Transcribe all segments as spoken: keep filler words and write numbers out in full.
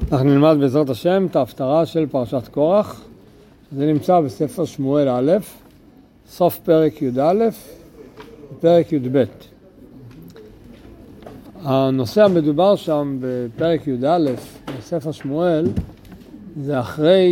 אנחנו נלמד בעזרת השם את ההפטרה של פרשת קורח. זה נמצא בספר שמואל א', סוף פרק י"א, פרק י"ב. הנושא המדובר שם בפרק י"א, בספר שמואל, זה אחרי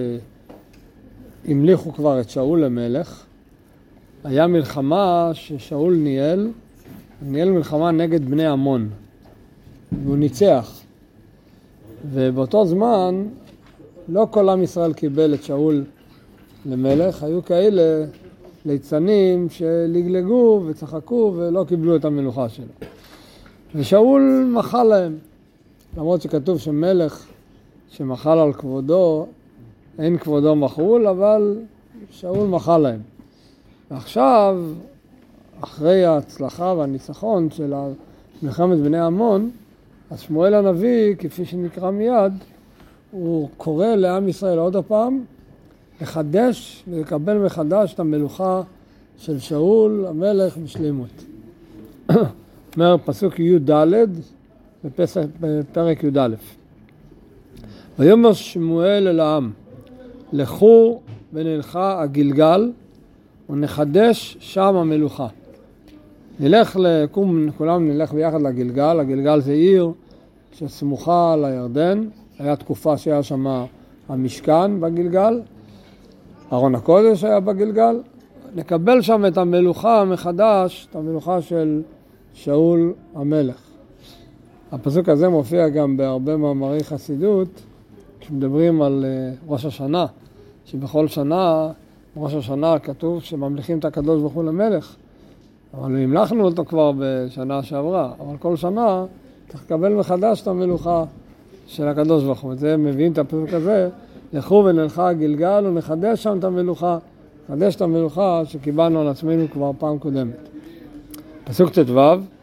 שהמליכו כבר את שאול למלך. היה מלחמה ששאול ניהל, ניהל מלחמה נגד בני עמון, והוא ניצח. ובאותו זמן לא כל עם ישראל קיבל את שאול למלך, היו כאלה ליצנים שלגלגו וצחקו ולא קיבלו את המלוכה שלו. ושאול מחל להם, למרות שכתוב שמלך שמחל על כבודו, אין כבודו מחול, אבל שאול מחל להם. ועכשיו, אחרי ההצלחה והניצחון של מלחמת בני עמון, אז שמואל הנביא, כפי שנקרא מיד, הוא קורא לעם ישראל עוד הפעם לחדש ולקבל מחדש את המלוכה של שאול המלך בשלימות. אומר פסוק י"ד בפרק י"א. ויאמר שמואל אל העם, לכו ונלכה הגלגל ונחדש שם המלוכה. נלך לקום, כולם נלך ביחד לגלגל. הגלגל זה עיר שסמוכה לירדן. היה תקופה שהיה שם המשכן בגלגל. ארון הקודש היה בגלגל. נקבל שם את המלוכה מחדש, את המלוכה של שאול המלך. הפסוק הזה מופיע גם בהרבה מאמרי חסידות, כשמדברים על ראש השנה, שבכל שנה, ראש השנה כתוב שממליכים את הקדוש ברוך הוא למלך. אבל המלכנו אותו כבר בשנה שעברה, אבל כל שנה צריך לקבל מחדש את המלוכה של הקדוש ברוך הוא. זה מביאים את הפסוק הזה, לכו ונלכה הגלגל ונחדש שם את המלוכה, נחדש את המלוכה שקיבלנו על עצמנו כבר פעם קודמת. פסוק ט"ו,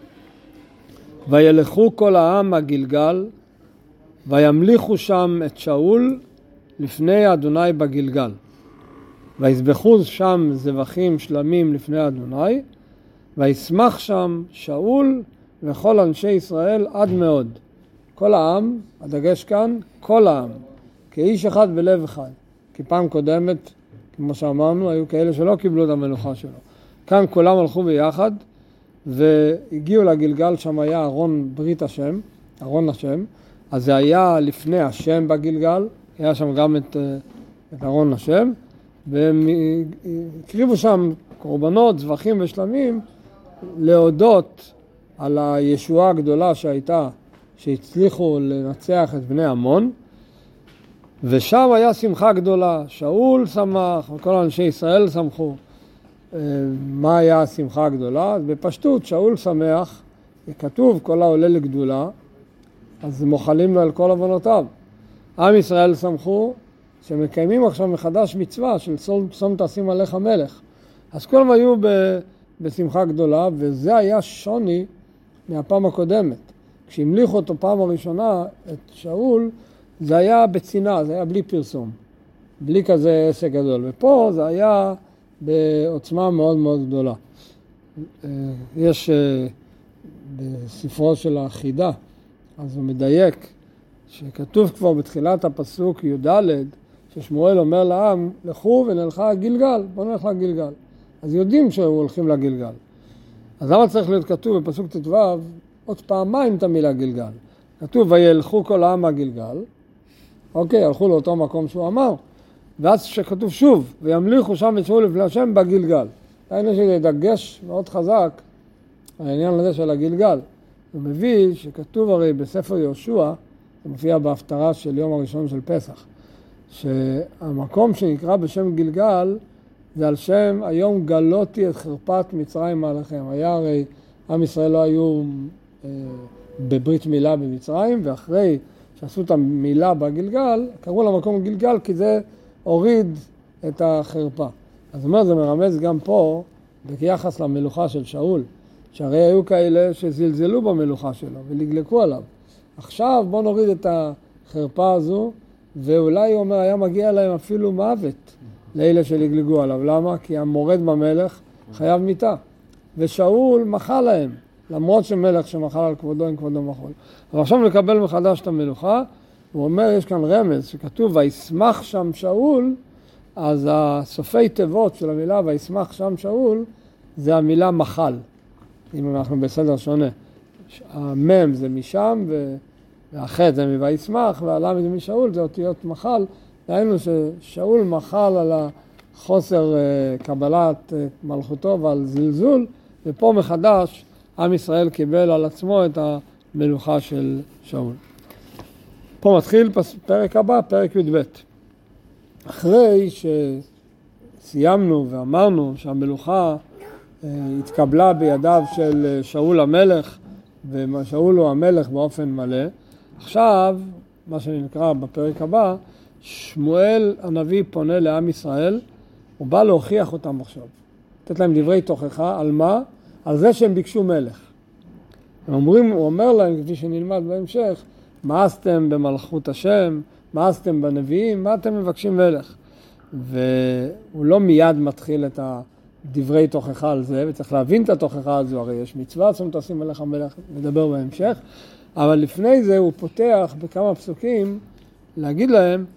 וילכו כל העם הגלגל, וימליכו שם את שאול לפני אדוני בגלגל. ויזבחו שם זבחים שלמים לפני אדוני, וישמח שם שאול וכל אנשי ישראל עד מאוד. כל העם, הדגש כאן, כל העם, כאיש אחד בלב אחד. כי פעם קודמת, כמו שאמרנו, היו כאלה שלא קיבלו את המלוכה שלו. כאן כולם הלכו ביחד, והגיעו לגלגל, שם היה ארון ברית השם, ארון השם, אז זה היה לפני השם בגלגל, היה שם גם את, את ארון השם, והם הקריבו שם קורבנות, זבחים ושלמים, להודות על הישועה הגדולה שהייתה, שהצליחו לנצח את בני עמון, ושם היה שמחה גדולה. שאול שמח, וכל אנשי ישראל שמחו. מה היה השמחה הגדולה? אז בפשטות, שאול שמח, כתוב כל העולה לגדולה, אז מוחלים לו על כל עוונותיו. עם ישראל שמחו, שמקיימים עכשיו מחדש מצווה של שום תשים עליך מלך. אז כולם היו ב... בשמחה גדולה, וזה היה שוני מהפעם הקודמת. כשהמליכו אותו פעם הראשונה, את שאול, זה היה בצינה, זה היה בלי פרסום, בלי כזה עסק גדול. ופה זה היה בעוצמה מאוד מאוד גדולה. יש בספרו של החידה, אז הוא מדייק, שכתוב כבר בתחילת הפסוק י"ד, ששמואל אומר לעם, לכו ונלכה גלגל, בואו נלכה גלגל. אז יודעים שהוא הולכים לגלגל. אז למה צריך להיות כתוב בפסוק ט"ו עוד פעמיים את המילה גלגל? כתוב וילכו כל העם הגלגל, אוקיי, הלכו לאותו מקום שהוא אמר, ואז שכתוב שוב, וימליכו שם את שאול לפני השם בגלגל. היינו שזה דגש מאוד חזק, העניין הזה של הגלגל. הוא מביא שכתוב הרי בספר יהושע, זה מופיע בהפטרה של יום הראשון של פסח, שהמקום שנקרא בשם גלגל, זה על שם היום גלותי את חרפת מצרים מעליכם. היה הרי עם ישראל לא היו אה, בברית מילה במצרים, ואחרי שעשו את המילה בגלגל, קראו למקום גלגל כי זה הוריד את החרפה. אז זאת אומרת, זה מרמז גם פה ביחס למלוכה של שאול, שהרי היו כאלה שזלזלו במלוכה שלו ולגלקו עליו. עכשיו בוא נוריד את החרפה הזו, ואולי הוא אומר, היה מגיע להם אפילו מוות. לאלה שלגלגו עליו. למה? כי המורד במלך חייב מיתה. ושאול מחל להם, למרות שמלך שמחל על כבודו עם כבודו מחול. אבל עכשיו נקבל מחדש את המלוכה, הוא אומר, יש כאן רמז שכתוב, וישמח שם שאול, אז הסופי תיבות של המילה וישמח שם שאול, זה המילה מחל, אם אנחנו בסדר שונה. המם זה משם, והחטא זה מוישמח, והלם זה משאול, זה אותיות מחל. ראינו ששאול מחל על החוסר קבלת מלכותו ועל זלזול, ופה מחדש עם ישראל קיבל על עצמו את המלוכה של שאול. פה מתחיל פרק הבא, פרק י"ב. אחרי שסיימנו ואמרנו שהמלוכה התקבלה בידיו של שאול המלך, ושאול הוא המלך באופן מלא, עכשיו, מה שנקרא בפרק הבא, שמואל הנביא פונה לעם ישראל, הוא בא להוכיח אותם עכשיו. לתת להם דברי תוכחה, על מה? על זה שהם ביקשו מלך. הם אומרים, הוא אומר להם, כפי שנלמד בהמשך, מאסתם במלכות השם, מאסתם בנביאים, מה אתם מבקשים מלך? והוא לא מיד מתחיל את הדברי תוכחה על זה, וצריך להבין את התוכחה הזו, הרי יש מצווה, אתם תעשים מלך המלך, נדבר בהמשך, אבל לפני זה הוא פותח בכמה פסוקים להגיד להם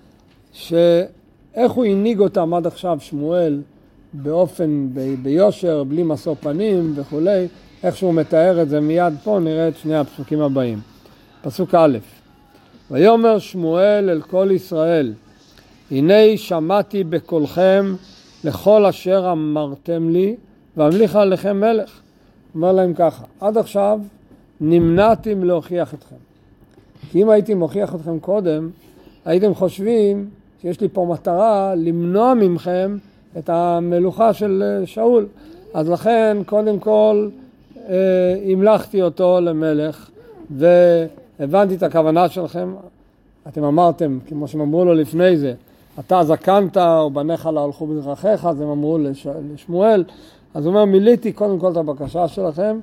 שאיך הוא הנהיג אותם עד עכשיו שמואל באופן, ב- ביושר, בלי משוא פנים וכו', איך שהוא מתאר את זה מיד פה, נראה את שני הפסוקים הבאים. פסוק א', ויאמר שמואל אל כל ישראל, הנה שמעתי בקולכם לכל אשר אמרתם לי, ואמליך עליכם מלך. אומר להם ככה, עד עכשיו נמנעתי מלהוכיח אתכם. כי אם הייתי מוכיח אתכם קודם, הייתם חושבים שיש לי פה מטרה למנוע ממכם את המלוכה של שאול. אז לכן קודם כל אה, המלכתי אותו למלך, והבנתי את הכוונה שלכם. אתם אמרתם, כמו שהם אמרו לו לפני זה, אתה זקנת ובניך לא הלכו בדרכיך, אז הם אמרו לש... לשמואל. אז הוא אומר, מיליתי קודם כל את הבקשה שלכם,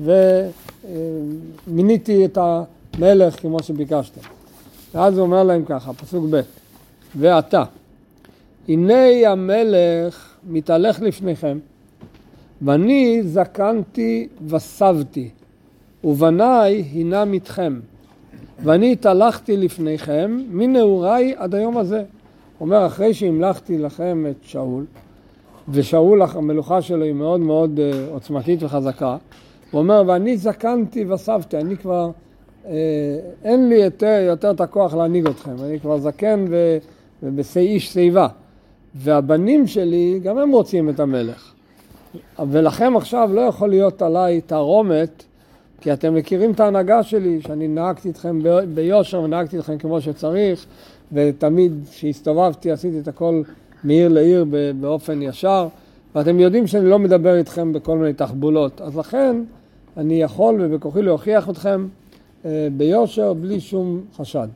ומיניתי את המלך כמו שביקשתם. ואז הוא אומר להם ככה, פסוק ב', ואתה, הנה המלך מתהלך לפניכם, ואני זקנתי וסבתי, ובניי הינם איתכם, ואני התהלכתי לפניכם מנעוריי עד היום הזה. הוא אומר, אחרי שהמלכתי לכם את שאול, ושאול, המלוכה שלו היא מאוד מאוד עוצמתית וחזקה, הוא אומר, ואני זקנתי וסבתי, אני כבר, אה, אין לי יותר, יותר את הכוח להנהיג אתכם, אני כבר זקן ו, ובאיש שיבה, והבנים שלי גם הם רוצים את המלך, ולכם עכשיו לא יכול להיות עליי תרומת, כי אתם מכירים את ההנהגה שלי, שאני נהגתי אתכם ביושר ונהגתי אתכם כמו שצריך, ותמיד שהסתובבתי עשיתי את הכל מעיר לעיר באופן ישר, ואתם יודעים שאני לא מדבר איתכם בכל מיני תחבולות, אז לכן אני יכול ובכוחי להוכיח אתכם ביושר בלי שום חשד.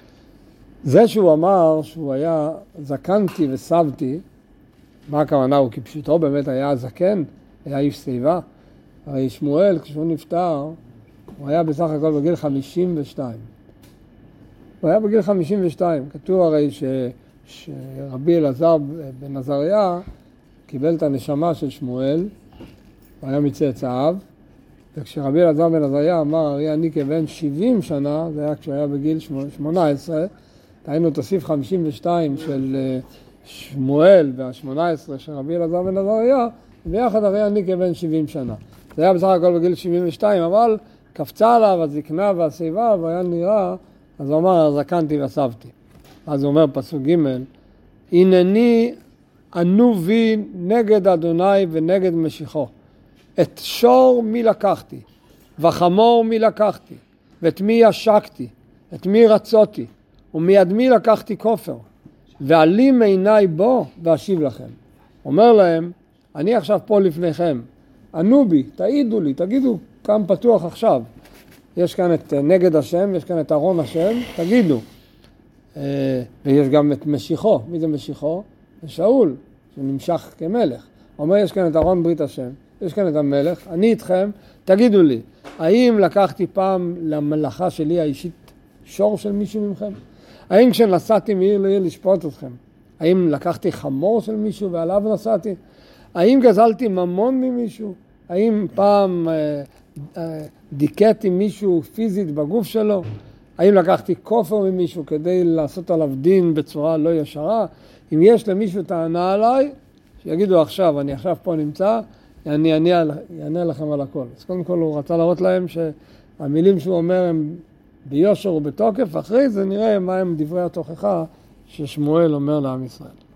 זה שהוא אמר שהוא היה זקנתי וסבתי, מה הכוונה? הוא כפשוטו באמת היה זקן, היה איש שיבה. הרי שמואל כשהוא נפטר, הוא היה בסך הכל בגיל חמישים ושתיים. הוא היה בגיל חמישים ושתיים. כתוב הרי ש... שרבי אלעזר בן עזריה קיבל את הנשמה של שמואל, הוא היה מצאצאיו, וכשרבי אלעזר בן עזריה אמר, הרי אני כבן שבעים שנה, זה היה כשהוא היה בגיל שמונה עשרה, היינו תוסיף חמישים ושתיים של שמואל וה-שמונה עשרה של רבי אלעזר בן עזריה, ביחד הרי אני כבן שבעים שנה. זה היה בסך הכל בגיל שבעים ושתיים, אבל קפצה עליו הזקנה והשיבה, והיה נראה, אז הוא אמר, זקנתי וסבתי. אז הוא אומר פסוק ג', הנני ענו בי נגד אדוני ונגד משיחו. את שור מי לקחתי, וחמור מי לקחתי, ואת מי ישקתי, את מי רצותי, ומיד מי לקחתי כופר, ועלים עיניי בו ואשיב לכם. אומר להם, אני עכשיו פה לפניכם, ענו בי, תעידו לי, תגידו כמה פתוח עכשיו. יש כאן את נגד השם, יש כאן את ארון השם, תגידו. ויש גם את משיחו. מי זה משיחו? זה שאול, שנמשך כמלך. הוא אומר, יש כאן את ארון ברית השם, יש כאן את המלך, אני איתכם, תגידו לי, האם לקחתי פעם למלאכה שלי האישית שור של מישהו ממכם? האם כשנסעתי מעיר לעיר לשפוט אתכם? האם לקחתי חמור של מישהו ועליו נסעתי? האם גזלתי ממון ממישהו? האם פעם אה, אה, דיכאתי מישהו פיזית בגוף שלו? האם לקחתי כופר ממישהו כדי לעשות עליו דין בצורה לא ישרה? אם יש למישהו טענה עליי, שיגידו עכשיו, אני עכשיו פה נמצא, אני אענה לכם על הכל. אז קודם כל הוא רצה להראות להם שהמילים שהוא אומר הם ביושר ובתוקף, אחרי זה נראה מה הם דברי התוכחה ששמואל אומר לעם ישראל.